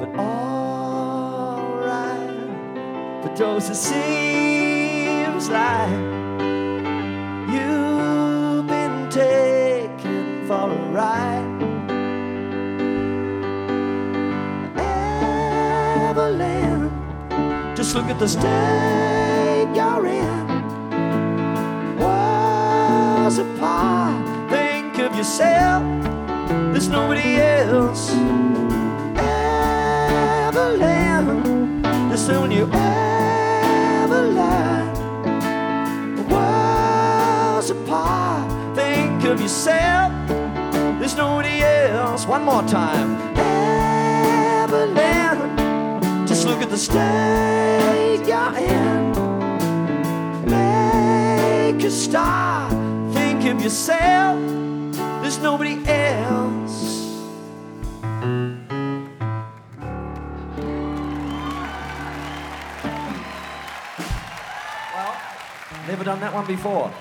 but alright. But those it seems like you've been taken for a ride. Evelyn, just look at the state you're in. Worlds apart, think of yourself, there's nobody else. Evelyn, there's someone you ever learn. Worlds apart, think of yourself, there's nobody else. One more time. Evelyn, just look at the state you're in. Make a start, think of yourself, there's nobody else. Well, never done that one before.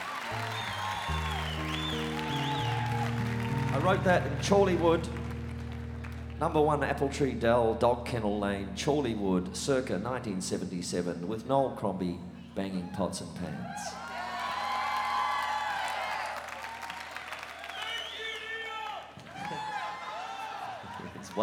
I wrote that in Chorleywood, #1 Apple Tree Dell, Dog Kennel Lane, Chorleywood, circa 1977, with Noel Crombie banging pots and pans.